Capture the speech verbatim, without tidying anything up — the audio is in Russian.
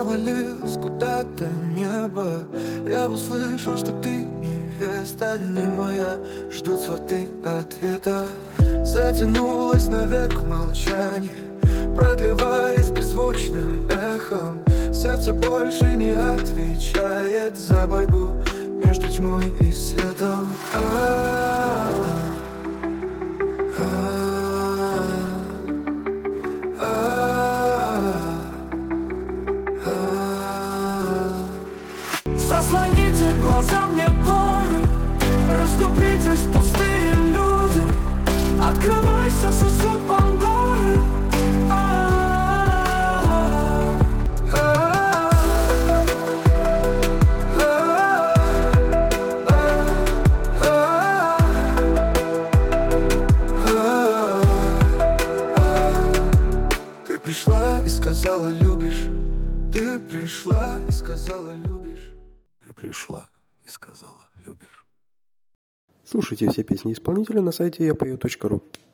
провалилась куда-то небо. Я услышал, что ты невеста не моя. Жду цветы ответа. Затянулось навек молчание, продлеваясь беззвучным эхом. Сердце больше не отвечает за борьбу между тьмой и светом. Заслоните глаза мне поры, расступитесь пустые люди, открывайся сосуд Пандоры. Ты пришла и сказала любишь. Ты пришла и сказала любишь. Ты пришла и сказала любишь. Слушайте все песни исполнителя на сайте я пою точка ру.